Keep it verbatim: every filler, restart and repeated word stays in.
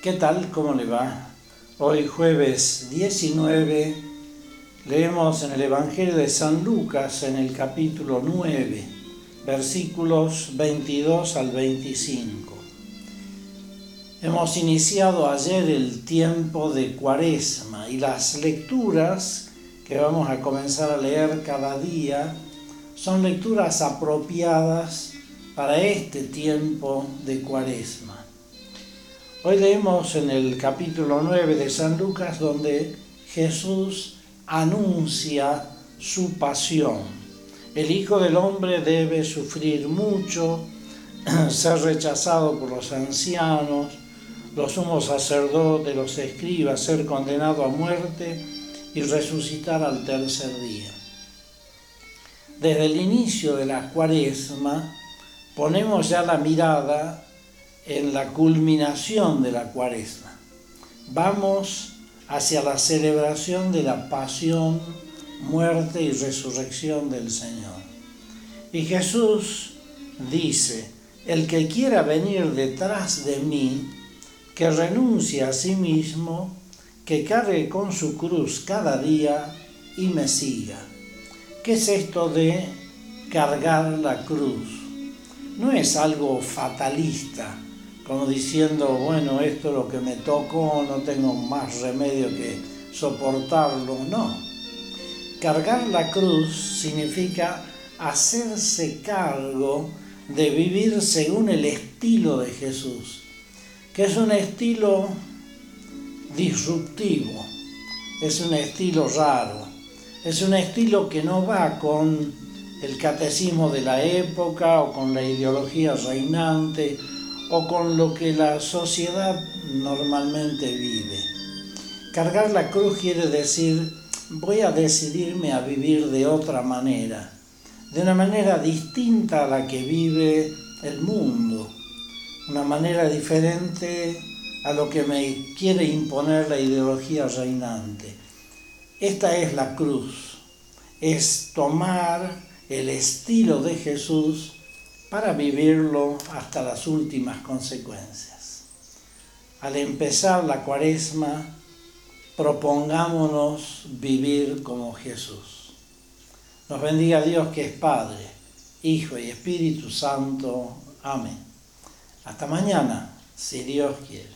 ¿Qué tal? ¿Cómo le va? Hoy jueves diecinueve leemos en el Evangelio de San Lucas en el capítulo nueve, versículos veintidós al veinticinco. Hemos iniciado ayer el tiempo de Cuaresma y las lecturas que vamos a comenzar a leer cada día son lecturas apropiadas para este tiempo de Cuaresma. Hoy leemos en el capítulo nueve de San Lucas donde Jesús anuncia su pasión. El Hijo del Hombre debe sufrir mucho, ser rechazado por los ancianos, los sumos sacerdotes, los escribas, ser condenado a muerte y resucitar al tercer día. Desde el inicio de la Cuaresma ponemos ya la mirada en la culminación de la Cuaresma. Vamos hacia la celebración de la pasión, muerte y resurrección del Señor. Y Jesús dice: el que quiera venir detrás de mí, que renuncie a sí mismo, que cargue con su cruz cada día y me siga. ¿Qué es esto de cargar la cruz? No es algo fatalista, como diciendo, bueno, esto es lo que me tocó, no tengo más remedio que soportarlo. No. Cargar la cruz significa hacerse cargo de vivir según el estilo de Jesús, que es un estilo disruptivo, es un estilo raro, es un estilo que no va con el catecismo de la época o con la ideología reinante o con lo que la sociedad normalmente vive. Cargar la cruz quiere decir, voy a decidirme a vivir de otra manera, de una manera distinta a la que vive el mundo, una manera diferente a lo que me quiere imponer la ideología reinante. Esta es la cruz, es tomar el estilo de Jesús para vivirlo hasta las últimas consecuencias. Al empezar la Cuaresma, propongámonos vivir como Jesús. Nos bendiga Dios, que es Padre, Hijo y Espíritu Santo. Amén. Hasta mañana, si Dios quiere.